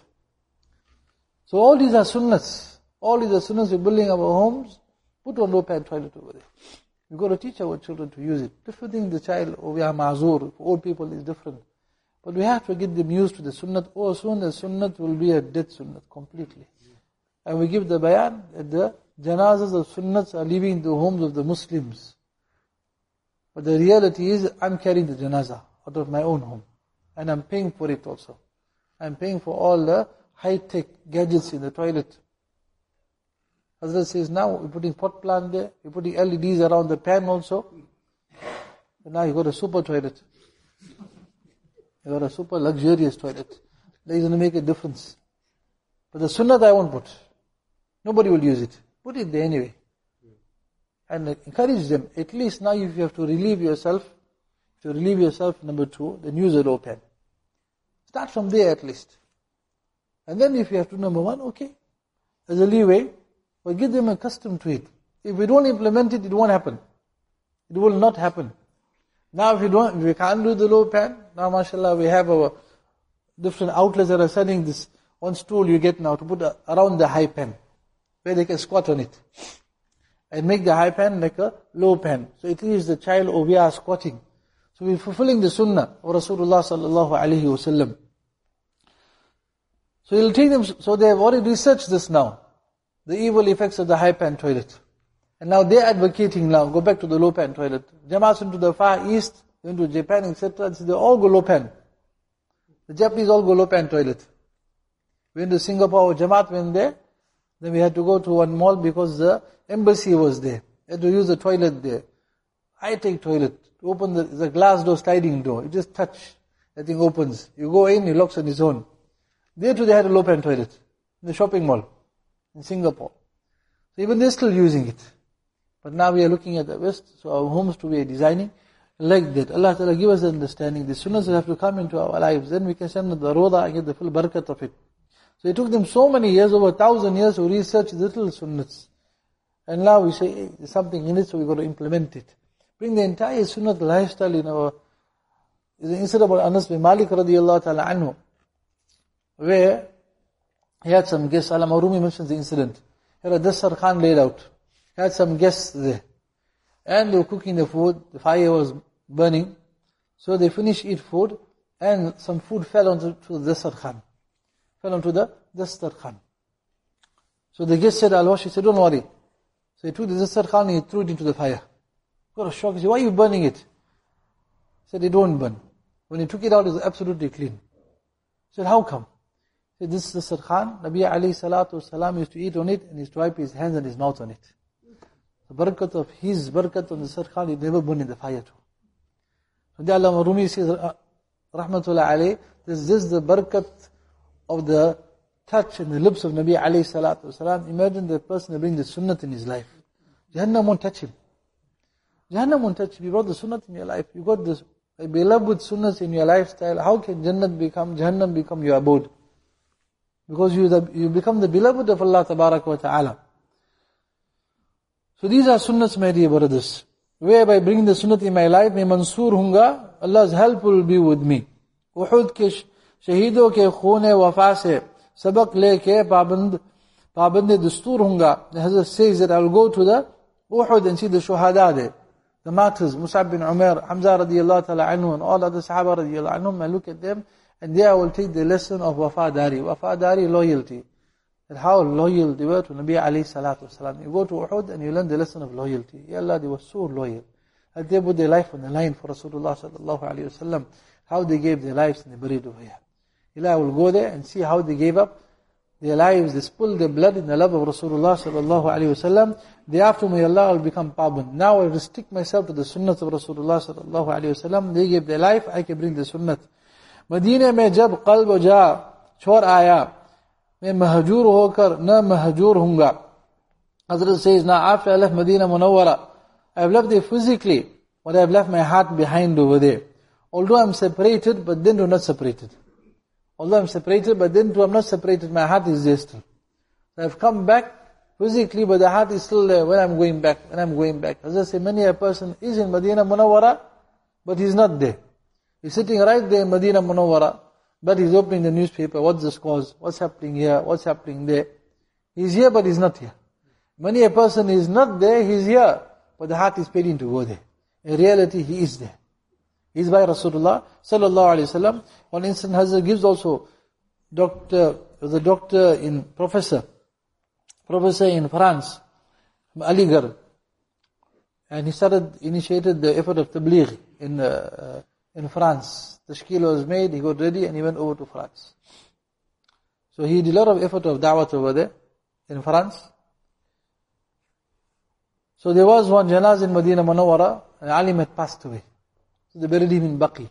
So all these are sunnahs. All these are sunnahs. We're building our homes. Put a low pan toilet over there. We've got to teach our children to use it. Different thing, the child, oh, we are ma'zur. For old people, it's different. But we have to get them used to the sunnat. Oh, soon the sunnat will be a dead sunnat completely. And we give the bayan that the janazas of sunnats are leaving the homes of the Muslims. But the reality is, I'm carrying the janazah out of my own home. And I'm paying for it also. I'm paying for all the high-tech gadgets in the toilet. Hazrat says, now we're putting pot plant there, we're putting L E Ds around the pan also. And now you got a super toilet. You got a super luxurious toilet. That is going to make a difference. But the sunnah I won't put. Nobody will use it. Put it there anyway. And encourage them. At least now if you have to relieve yourself, to relieve yourself, number two, then use a low pan. Start from there at least. And then if you have to number one, okay. There's a leeway. But get them accustomed to it. If we don't implement it, it won't happen. It will not happen. Now if you don't, if we can't do the low pan, now mashallah we have our different outlets that are selling this one stool you get now to put a, around the high pan, where they can squat on it. And make the high pan like a low pan. So it is the child over here squatting. So we're fulfilling the sunnah of Rasulullah sallallahu alayhi wa sallam. So he'll take them, so they have already researched this now. The evil effects of the high pan toilet. And now they're advocating now, go back to the low pan toilet. Jamaats into the Far East, into Japan, et cetera. They all go low pan. The Japanese all go low pan toilet. We went to Singapore, Jamaat went there. Then we had to go to one mall because the embassy was there. We had to use the toilet there. High-tech toilet. To open the, the glass door, sliding door. You just touch, that thing opens. You go in, it locks on its own. There too they had a low pan toilet. In the shopping mall. In Singapore. So even they're still using it. But now we are looking at the West, so our homes to be designing like that. Allah Ta'ala give us the understanding. The sunnahs have to come into our lives. Then we can send the roda and get the full barakat of it. So it took them so many years, over a thousand years to research little sunnahs. And now we say, hey, there's something in it, so we've got to implement it. Bring the entire sunnah lifestyle in our... There's an incident about Anas bin Malik radiallahu ta'ala anhu, where he had some guests. Allama Rumi mentions the incident. He had a dasar khan laid out. He had some guests there. And they were cooking the food. The fire was burning. So they finished eat food. And some food fell onto the dasar khan. Fell onto the dasar khan. So the guest said, I'll wash. He said, don't worry. So he took the dasar khan and he threw it into the fire. Got a shock. He said, why are you burning it? He said, it don't burn. When he took it out, it was absolutely clean. He said, how come? He said, this is the dasar khan. Nabi alayhi salatu wasalam used to eat on it and he used to wipe his hands and his mouth on it. The barakat of his barakat on the dasar khan, it never burned in the fire too. So the Allama Rumi says, rahmatullah alayhi, this is just the barakat of the touch and the lips of Nabi alayhi salatu wasalam. Imagine the person that brings the sunnat in his life. Jahannam won't touch him. Jahannam won't touch him. You brought the sunnat in your life. You got this beloved with sunnahs in your lifestyle. How can Jannat become, Jahannam become your abode? Because you, the, you become the beloved of Allah tabarak wa ta'ala. So these are sunnahs, my dear brothers. Whereby bringing the sunnat in my life, मैं Mansoor हूँगा, Allah's help will be with me. उहुद के शहीदों के खून वफा से सबक लेके पाबंद पाबंद दस्तूर हूँगा. The Hazrat says that I will go to the Uhud and see the shuhada there. The martyrs, Mus'ab bin Umair, Hamza radiyallahu ta'ala anhu, and all other Sahaba radiyallahu anhum. I look at them, and there I will take the lesson of wafadari. Wafadari, loyalty. And how loyal they were to Nabi alayhi salatu wasalam. You go to Uhud and you learn the lesson of loyalty. Ya Allah, they were so loyal. And they put their life on the line for Rasulullah sallallahu alayhi wasallam. How they gave their lives and they buried over here. Allah will go there and see how they gave up their lives. They spilled their blood in the love of Rasulullah sallallahu alayhi wasallam. Thereafter, may Allah will become paband. Now I restrict myself to the sunnat of Rasulullah sallallahu alayhi wasallam. They gave their life, I can bring the sunnat. Madinah mein jab qalb ja chor aaya, मैं महजूर होकर न Mahjoor हूँगा. Hazrat says, now after I left Medina Munawwara, I have left there physically, but I have left my heart behind over there. Although I'm separated, but then I'm not separated. Although I'm separated, but then too I'm not separated, my heart is there still. So I've come back physically, but the heart is still there when I'm going back, when I'm going back. As I say, many a person is in Medina Munawwara, but he's not there. He's sitting right there in Medina Munawwara, but he's opening the newspaper. What's the scores? What's happening here? What's happening there? He's here, but he's not here. Many a person is not there, he's here, but the heart is paying to go there. In reality, he is there. He's by Rasulullah sallallahu alaihi wasallam. One instant Hazrat gives also, doctor, the doctor in, professor, professor in France, Aligarh. And he started, initiated the effort of Tabligh in, uh, in France. The shkil was made, he got ready and he went over to France. So he did a lot of effort of da'wat over there, in France. So there was one janaz in Medina Munawwara, an alim had passed away. So they buried him in Baqi.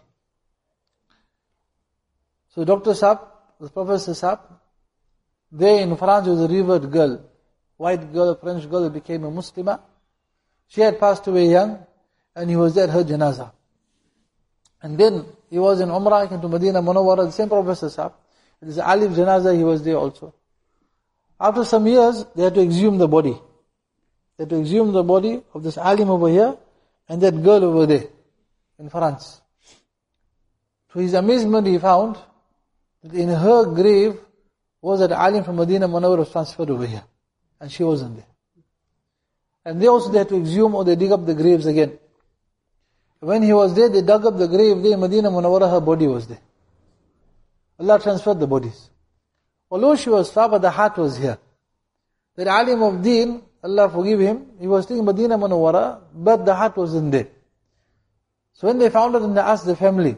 So Doctor Saab, the Professor Saab, there in France was a revered girl, white girl, a French girl who became a Muslimah. She had passed away young, and he was there at her janazah. And then he was in Umrah, came to Medina Munawwara, the same Professor Saab. It is Alif janazah, he was there also. After some years, they had to exhume the body. They had to exhume the body of this alim over here, and that girl over there, in France. To his amazement, he found that in her grave was that alim from Medina Munawwara was transferred over here. And she wasn't there. And they also they had to exhume or they dig up the graves again. When he was there, they dug up the grave there in Medina Munawwara, her body was there. Allah transferred the bodies. Although she was far, but the heart was here. That alim of deen, Allah forgive him, he was staying in Medina Munawwara, but the heart wasn't there. So when they found out and they asked the family,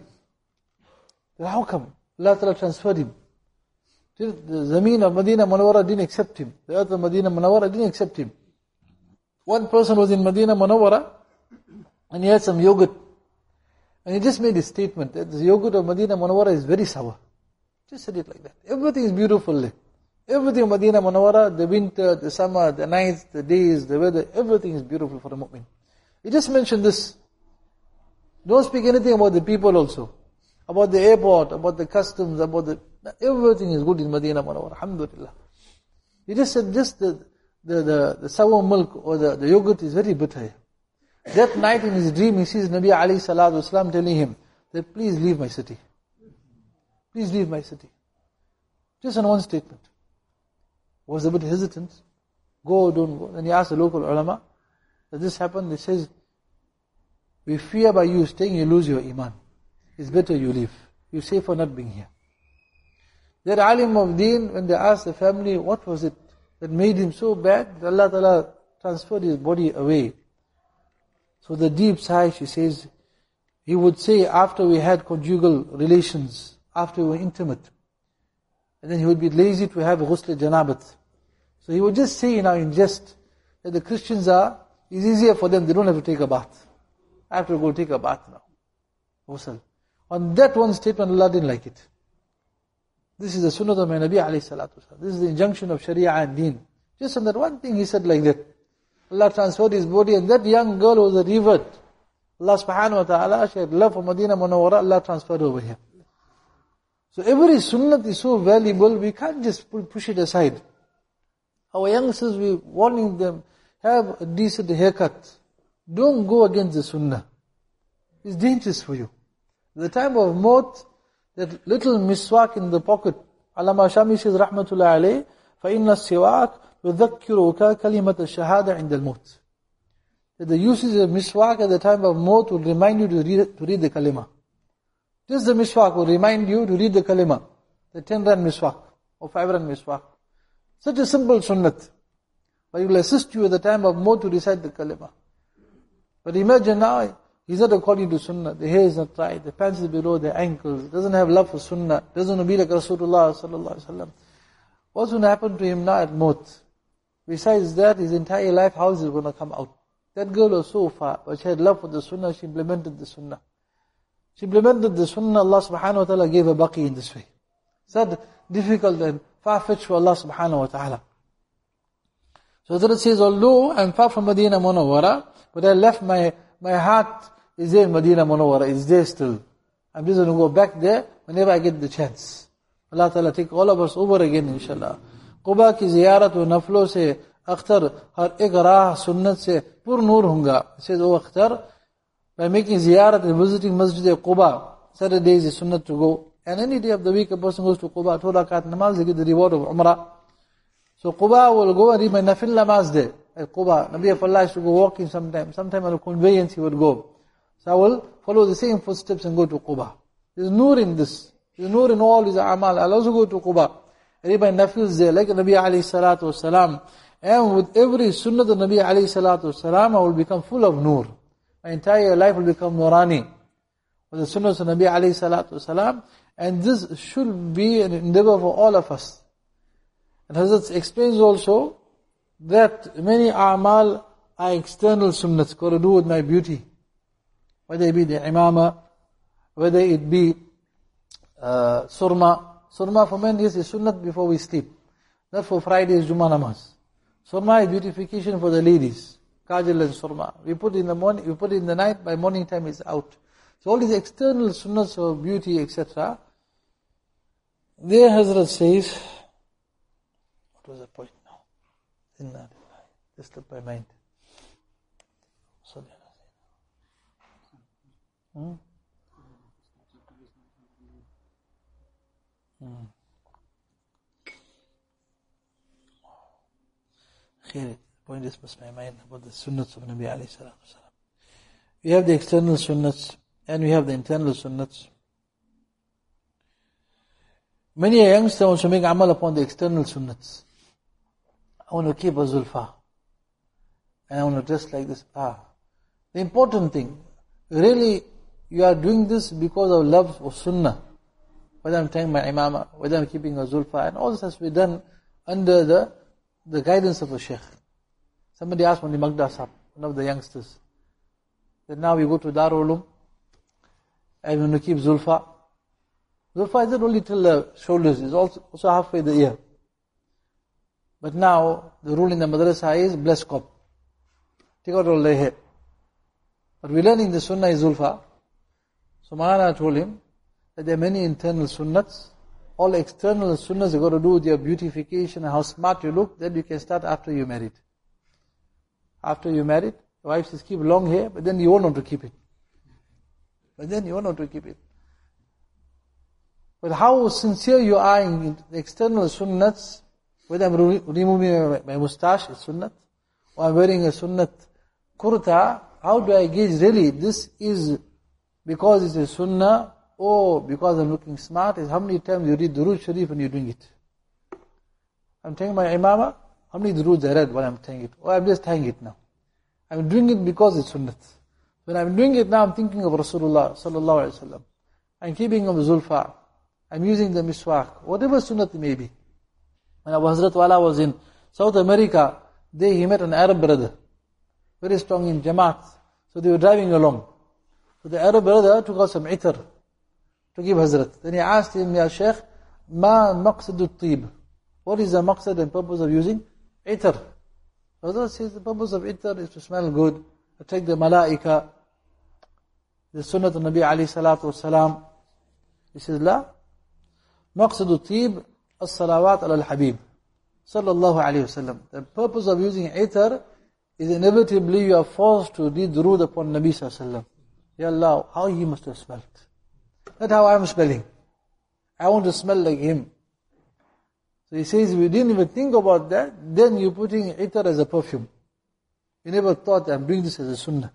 how come Allah Ta'ala transferred him? The Zameen of Medina Munawwara didn't accept him. The earth of Medina Munawwara didn't accept him. One person was in Medina Munawwara, and he had some yogurt. And he just made a statement that the yogurt of Medina Munawwara is very sour. Just said it like that. Everything is beautiful there. Everything in Medina Munawwara, the winter, the summer, the nights, the days, the weather, everything is beautiful for a mu'min. He just mentioned this. Don't speak anything about the people also. About the airport, about the customs, about the... Everything is good in Medina Munawwara, alhamdulillah. He just said just the, the, the, the sour milk or the, the yogurt is very bitter. That night in his dream, he sees Nabi alayhi salatu wasalam telling him that please leave my city. Please leave my city. Just in one statement. Was a bit hesitant. Go or don't go. Then he asked the local ulama, that this happened? He says, we fear by you staying, you lose your iman. It's better you leave. You're safer not being here. That alim of deen, when they asked the family, what was it that made him so bad, that Allah Ta'ala transferred his body away. So the deep sigh, she says, he would say after we had conjugal relations, after we were intimate, and then he would be lazy to have ghusl janabat. So he would just say now in jest, that the Christians are, it's easier for them, they don't have to take a bath. I have to go take a bath now. Ghusl. On that one statement, Allah didn't like it. This is the sunnah of my Nabi alayhi salatu wasalam. This is the injunction of Sharia and Deen. Just on that one thing he said like that. Allah transferred his body, and that young girl was a revert. Allah subhanahu wa ta'ala, she had love for Medina Munawwara, Allah transferred over here. So every sunnah is so valuable, we can't just push it aside. Our youngsters, we warning them, have a decent haircut. Don't go against the sunnah. It's dangerous for you. At the time of maut, that little miswak in the pocket, Allama Shami says, rahmatullah alayh, فَإِنَّ السِّوَاكَ يُذَكِّرُكَ كَلِمَةَ الشَّهَادَةِ عِنْدَ الْمُوتِ. That the usage of miswak at the time of maut will remind you to read, to read the kalima. Just the miswak will remind you to read the kalima. The ten rand miswak, or five rand miswak. Such a simple sunnat. But it will assist you at the time of maut to recite the kalima. But imagine now, he's not according to sunnah. The hair is not tied, the pants is below the ankles, doesn't have love for sunnah, doesn't want to be like Rasulullah sallallahu alaihi wasallam. What's going to happen to him now at maut? Besides that, his entire life, how is it going to come out? That girl was so far, but she had love for the sunnah, she implemented the sunnah. She implemented the sunnah, Allah subhanahu wa ta'ala gave her baqi in this way. It's not difficult and far-fetched for Allah subhanahu wa ta'ala. So that it says, although I'm far from Medina Munawwara, but I left my, my heart is there in Medina Munawwara, it's there still. I'm just going to go back there whenever I get the chance. Allah Ta'ala take all of us over again, inshallah. Quba ki ziyarat wa naflo se akhtar har ek raah sunnat se pur noor hunga. It says, oh akhtar, by making ziyarat and visiting Masjid Quba, Saturdays is sunnat to go. And any day of the week a person goes to Quba, two rakat namaz, they get the reward of Umrah. So Quba will go and read my nafil namaz there. At Quba, Nabi of Allah used to go walking sometime. Sometime on a conveyance he would go. So I will follow the same footsteps and go to Quba. There's nur in this. There's nur in all his amal. I'll also go to Quba. I read my nafils there, like Nabi alayhi salatu wasalam. And with every sunnah of Nabi alayhi salatu wasalam, I will become full of nur. My entire life will become nurani. With the sunnah of Nabi alayhi salatu wasalam. And this should be an endeavor for all of us. And Hazrat explains also that many a'mal are external sunnats, got to do with my beauty. Whether it be the imama, whether it be uh, surma. Surma for men is a sunnat before we sleep. Not for Friday's Jummah namaz. Surma is beautification for the ladies. Kajal and surma. We put in the morning, we put in the night, by morning time it's out. So all these external sunnats of beauty, et cetera. There Hazrat says, what was the point now? Just slipped my mind. Hmm? Hmm. The point is must my mind about the sunnats of Nabi alayhi salatu wasalam. We have the external sunnats and we have the internal sunnats. Many a youngster wants to make amal upon the external sunnats. I want to keep a zulfa. And I want to dress like this. Ah. The important thing, really, you are doing this because of love of sunnah. Whether I'm tying my imama, whether I'm keeping a zulfa, and all this has to be done under the, the guidance of a sheikh. Somebody asked Mani Magda Sahib, one of the youngsters, that now we go to Darul Ulum, and we want to keep zulfa. Zulfa isn't only till the shoulders, it's also, also halfway the ear. But now, the rule in the madrasa is bless cop. Take out all the hair. But we're learning the sunnah is zulfa. So Maulana told him that there are many internal sunnats. All external sunnahs have got to do with your beautification and how smart you look. Then you can start after you're married. After you're married, your wife says keep long hair, but then you won't want to keep it. But then you won't want to keep it. But how sincere you are in the external sunnats, whether I'm re- removing my, my mustache, it's sunnat, or I'm wearing a sunnat kurta, how do I gauge really this is because it's a sunnah or because I'm looking smart? Is how many times you read Durood Sharif and you're doing it? I'm tying my imama, how many Duroods I read while I'm tying it? Or I'm just tying it now. I'm doing it because it's sunnat. When I'm doing it now, I'm thinking of Rasulullah sallallahu alaihi wasallam. I'm keeping of zulfa. I'm using the miswak. Whatever sunnat it may be. When Abu Hazrat Wala was in South America, there he met an Arab brother. Very strong in Jamaat. So they were driving along. So the Arab brother took out some itar to give Hazrat. Then he asked him, Ya Shaykh, ma maqsadu tib? What is the maqsad and purpose of using itar? Hazrat says the purpose of itar is to smell good, attract the malaika, the sunnah of Nabi alayhi salatu wasalam. He says, La, maqsadu tib as-salawat ala al-habib sallallahu alayhi wasallam. The purpose of using itar is inevitably you are forced to read durood upon Nabi sallallahu alayhi wasallam. Ya Allah, how he must have smelled. Not how I am smelling. I want to smell like him. So he says, if you didn't even think about that, then you're putting itar as a perfume. You never thought, I'm doing this as a sunnah.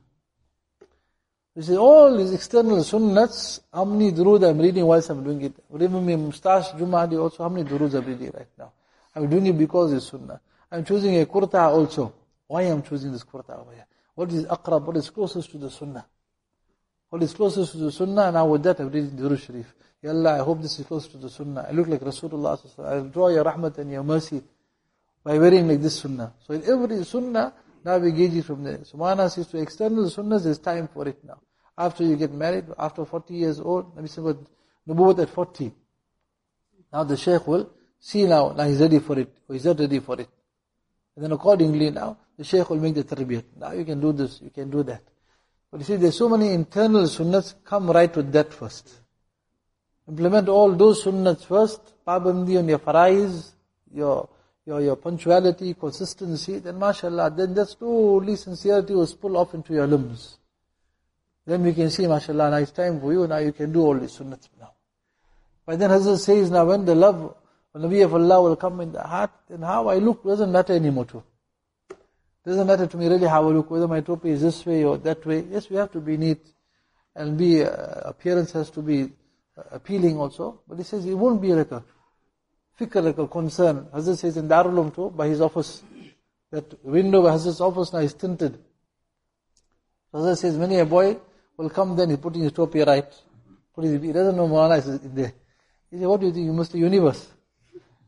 You see, all these external sunnats, how many durood I'm reading whilst I'm doing it. Remember me, mustache, Jum'adi also, how many duroods I'm reading right now. I'm doing it because it's sunnah. I'm choosing a kurta also. Why am I choosing this kurta over here? What is aqrab, what is closest to the sunnah? What is closest to the sunnah? Now with that I'm reading Durood Sharif. Ya Allah, I hope this is close to the sunnah. I look like Rasulullah. I'll draw your rahmat and your mercy by wearing like this sunnah. So in every sunnah, now we gauge it from there. So Maulana says to external sunnahs, there's time for it now. After you get married, after forty years old, Nabi said, Nubuwwat at forty. Now the Shaykh will see now, now he's ready for it, or he's not ready for it. And then accordingly now, the Shaykh will make the tarbiyat. Now you can do this, you can do that. But you see, there's so many internal sunnats, come right with that first. Implement all those sunnats first, pabandi on your farais, your, your, your punctuality, consistency, then mashallah, then that slowly sincerity will pull off into your limbs. Then we can see, mashallah, now it's time for you, now you can do all these sunnats now. But then Hazrat says, now when the love of Nabi of Allah will come in the heart, then how I look doesn't matter anymore too. Doesn't matter to me really how I look, whether my topi is this way or that way. Yes, we have to be neat and be, uh, appearance has to be uh, appealing also. But he says it won't be like a fikr, like a concern. Hazrat says in Darul Ulum too, by his office, that window by Hazrat's office now is tinted. Hazrat says many a boy will come then, he's putting his topi right. Putting his, he doesn't know Maulana is in there. He says, what do you think? You must the universe.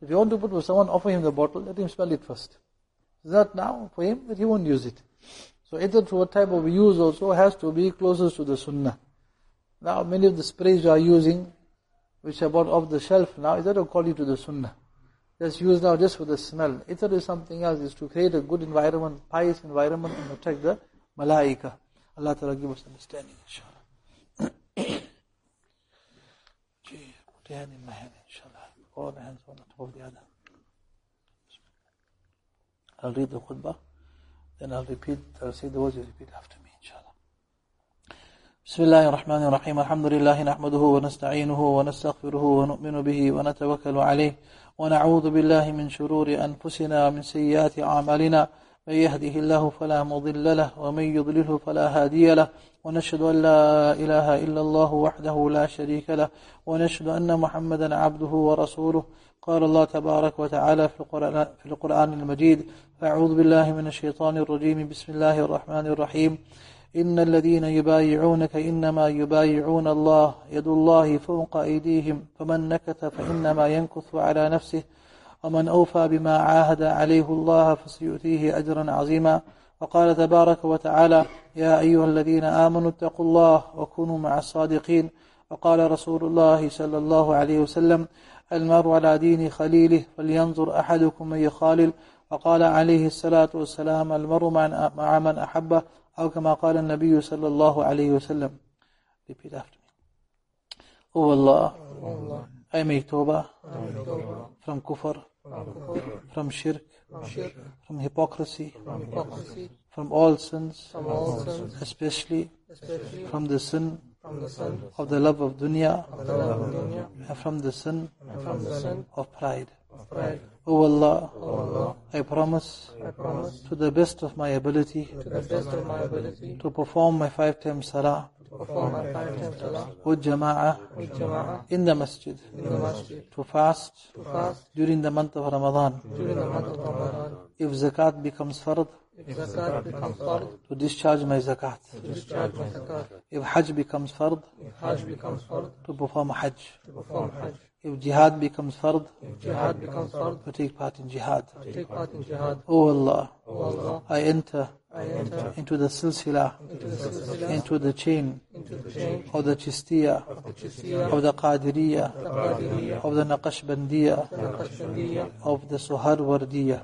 If you want to put for someone, offer him the bottle, let him smell it first. It's not now for him that he won't use it. So either to what type of use also has to be closest to the sunnah. Now many of the sprays you are using, which are bought off the shelf now, is that according to the sunnah? That's used now just for the smell. Either is something else, is to create a good environment, pious environment, and attract the malaika. Allah Ta'ala give us understanding, inshallah. Gee, put your hand in my hand, inshallah. All the hands on the top of the other. I'll read the khutbah, then I'll repeat, I'll say the words, you repeat after me, inshallah. بسم الله الرحمن الرحيم الحمد لله نحمده ونستعينه ونستغفره ونؤمن به ونتوكل عليه ونعوذ بالله من شرور أنفسنا ومن سيئات أعمالنا من يهده الله فلا مضل له ومن يضلله فلا هادي له ونشهد أن لا إله إلا الله وحده لا شريك له ونشهد أن محمدا عبده ورسوله قال الله تبارك وتعالى في القرآن, في القرآن المجيد فأعوذ بالله من الشيطان الرجيم بسم الله الرحمن الرحيم إن الذين يبايعونك إنما يبايعون الله يد الله فوق أيديهم فمن نكث فإنما ينكث على نفسه ومن أوفى بما عاهد عليه الله فسيؤتيه أجرا عظيما وقال تبارك وتعالى يا أيها الذين آمنوا اتقوا الله وكونوا مع الصادقين وقال رسول الله صلى الله عليه وسلم المرء على دين خليله فلينظر أحدكم من يخالل وقال عليه الصلاة والسلام المرء مع من أحبه أو كما قال النبي صلى الله عليه وسلم. Repeat after me. O Allah, I make tawbah from kufr, from shirk, from hypocrisy, from all sins, especially from the sin of the love of dunya and from the sin of pride. O Allah, Allah, I promise, I promise to the best of my ability to, the best of my ability, to perform my five times salah, to perform my five times salah with jama'ah, with jama'ah in the masjid, in the masjid, to fast, to fast during the month of Ramadan, during the month of Ramadan. If zakat becomes fard, if zakat becomes fard, to discharge my zakat, to discharge my zakat. If hajj becomes fard, if hajj becomes fard, to perform hajj, to perform hajj. If jihad becomes fard, if jihad becomes fard, to take part in jihad. To take part in jihad. O Allah, O Allah, I enter, I enter into the silsila, into the, silsila, into the chain, into the chain of the Chistiyah, of the, Chistiyah, of the Qadiriyah, the Qadiriyah, of the Naqshbandiyah, of the Suharwardiyah.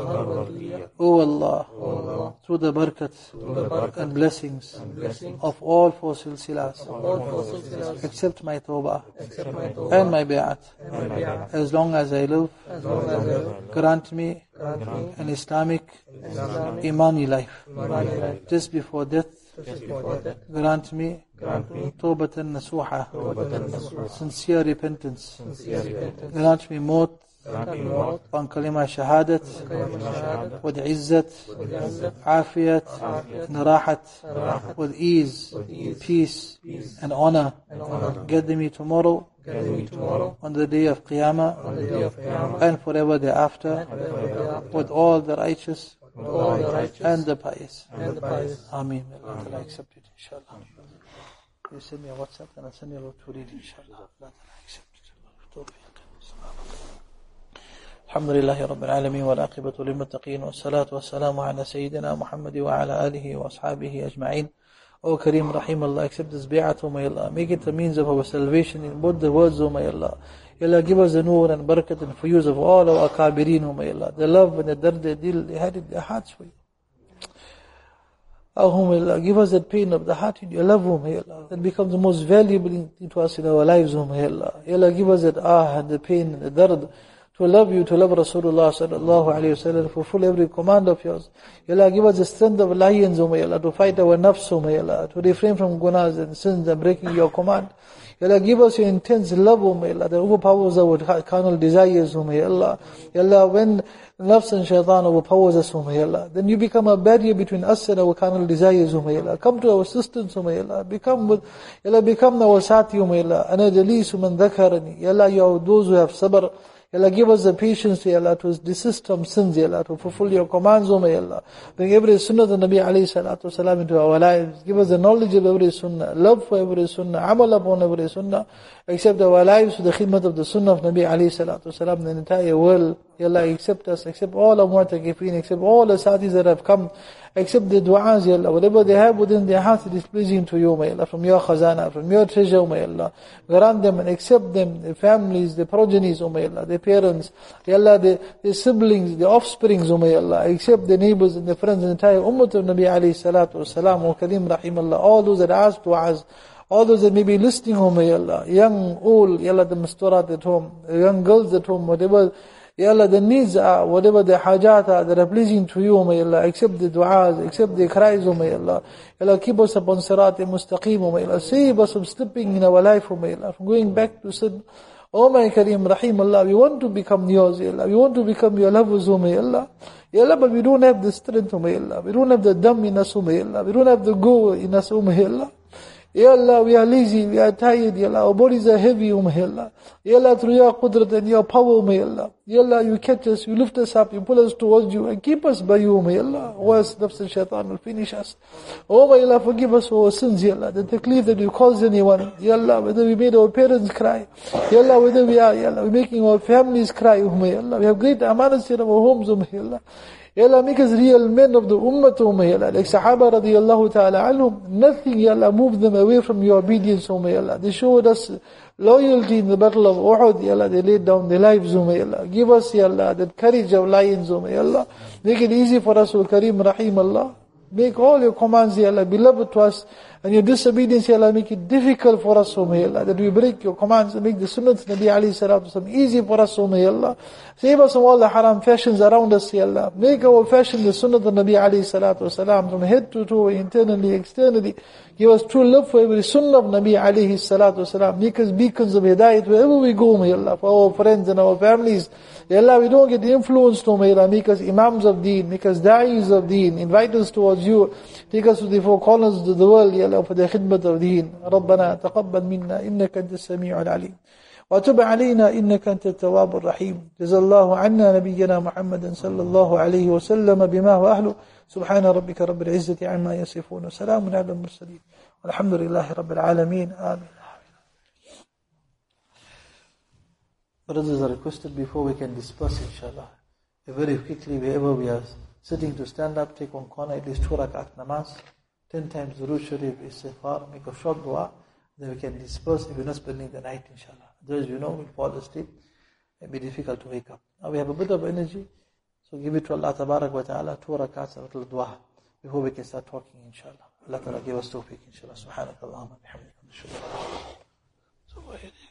O Allah, O Allah, through the barakat, through the barakat and blessings, and blessings of all four silsilas, accept my tawbah, accept my tawbah and my bay'at. As long as I live, as long as I live, grant me an Islamic, Islamic Imani life. Imani life. Just before death, Just before death. grant me, grant me Tawbatan Nasuha, sincere repentance. Sincere repentance. Grant me maut, on kalima shahadat, with izzat, afiyat, and rahat, with ease, peace, and honor. Gather me tomorrow, on the day of Qiyamah, and forever thereafter, with all the righteous and the pious. Ameen. May Allah accept it, inshallah. You send me a WhatsApp and I'll send you a lot to read, inshallah. Allah accept it. الحمد لله رب العالمين والعاقبة للمتقين والصلاة والسلام على سيدنا محمد وعلى آله وأصحابه أجمعين. O Kareem, Rahim, Allah, accept this bay'at, O may Allah. Make it a means of our salvation in both the words, O may Allah. Allah, give us the nur and barakat and fuyuz of all our akabirin, O may Allah. The love and the dard, the dil, they had in their hearts for you. Oh, may Allah, give us that pain of the heart in your love, O may Allah. That becomes the most valuable thing to us in our lives, O may Allah. Allah, give us that ah and the pain and the dard, to love you, to love Rasulullah sallallahu alayhi wa sallam, fulfill every command of yours. Ya Allah, give us the strength of lions, O may Allah, to fight our nafs, O may Allah, to refrain from gunas and sins and breaking your command. Ya Allah, give us your intense love, O may Allah, that overpowers our carnal desires, O may Allah. Ya Allah, when nafs and shaitan overpowers us, O may Allah, then you become a barrier between us and our carnal desires, O may Allah. Come to our assistance, O may Allah. Become with, Ya Allah, become our sati, O may Allah. Ana jalisu man dhakarani. Ya Allah, you are those who have sabr. Ya Allah, give us the patience, Ya Allah, to desist from sins, Ya Allah, to fulfill your commands, O may Allah. Bring every sunnah of the Nabi alayhi salatu wasalam into our lives. Give us the knowledge of every sunnah, love for every sunnah, amal upon every sunnah. Accept our lives to the khidmat of the sunnah of Nabi alayhi salatu wasalam, the entire world. Ya Allah, accept us, accept all our mu'takifeen, accept all the sadis that have come, accept the du'as, Ya Allah. Whatever they have within their hearts, it is pleasing to you, may Allah, from your khazana, from your treasure, may Allah. Grant them and accept them, their families, their progenies, O may Allah, their parents, Ya Allah, their, their siblings, their offsprings, O may Allah. Accept their neighbors and their friends, the entire ummah of Nabi alayhi salatu wasalam, O Kareem Rahim Allah. All those that ask du'as, all those that may be listening, O may Allah. Young, old, Ya Allah, the masturat at home, young girls at home, whatever, Ya Allah, the needs are, whatever the hajat are that are pleasing to you, O may Allah. Accept the du'as, accept the cries, O may Allah. Ya Allah, keep us upon sirat mustaqim, O may Allah. Save us from slipping in our life, O may Allah, from going back to sin. O my Kareem Rahim Allah, we want to become yours, Ya Allah. We want to become your lovers, O may Allah. Ya Allah, but we don't have the strength, O may Allah. We don't have the dam in us, O may Allah. We don't have the go in us, O may Allah. Ya Allah, we are lazy, we are tired, Ya Allah, our bodies are heavy, O may Allah. Ya Allah, through your qudrat and your power, O may Allah. Ya Allah, you catch us, you lift us up, you pull us towards you, and keep us by you, O may Allah. Worse, nafs and shaitan will finish us. Oh may Allah, forgive us for our sins, Ya Allah. The taklif that we caused anyone, Ya Allah, whether we made our parents cry, Ya Allah, whether we are, Ya Allah, we're making our families cry, O may Allah. We have great amanats in our homes, O may Allah. Ya Allah, make us real men of the ummah, O may Allah. Like Sahaba radiallahu ta'ala anhum, nothing, Ya Allah, moved them away from your obedience, O may Allah. They showed us loyalty in the battle of Uhud, Ya Allah. They laid down their lives, O may Allah. Give us, Ya Allah, that courage of lions, O may Allah. Make it easy for us, O Kareem Rahim Allah. Make all your commands, Ya Allah, beloved to us, and your disobedience, Ya Allah, make it difficult for us, O may Allah, that we break your commands and make the sunnah of Nabi alayhi salatu wasalam easy for us, O may Allah. Save us from all the haram fashions around us, Ya Allah. Make our fashion the sunnah of Nabi alayhi salatu wasalam from head to toe, internally, externally. Give us true love for every sunnah of Nabi alayhi salatu wasalam. Make us beacons of hidayat wherever we go, may Allah, for our friends and our families. Ya Allah, we don't get influenced, O may Allah. Make us imams of deen, make us da'is of deen, invite us towards you. Take us to the four corners of the world, Ya Allah, for the khidmat of deen. ربنا تقبل منا إنك أنت السميع العليم وتب علينا إنك أنت التواب الرحيم. جزا الله عنا نبينا محمد صلى الله عليه وسلم بما هو أهله. سبحان ربك رب العزة عما يصفون وسلام على المرسلين والحمد لله رب العالمين. آمين. Brothers are requested before we can disperse, inshallah. Very quickly, wherever we are sitting to stand up, take one corner, at least two rakat namaz, ten times Durood Sharif, istighfar, make a short dua, then we can disperse if we're not spending the night, inshallah. Otherwise, you know, we'll fall asleep, it'll be difficult to wake up. Now we have a bit of energy, so give it to Allah Tabarak wa Ta'ala, two rakats, a little dua, before we can start talking, inshallah. Allah Ta'ala give us tawfiq, inshallah. Subhanakallahumma bihamdika.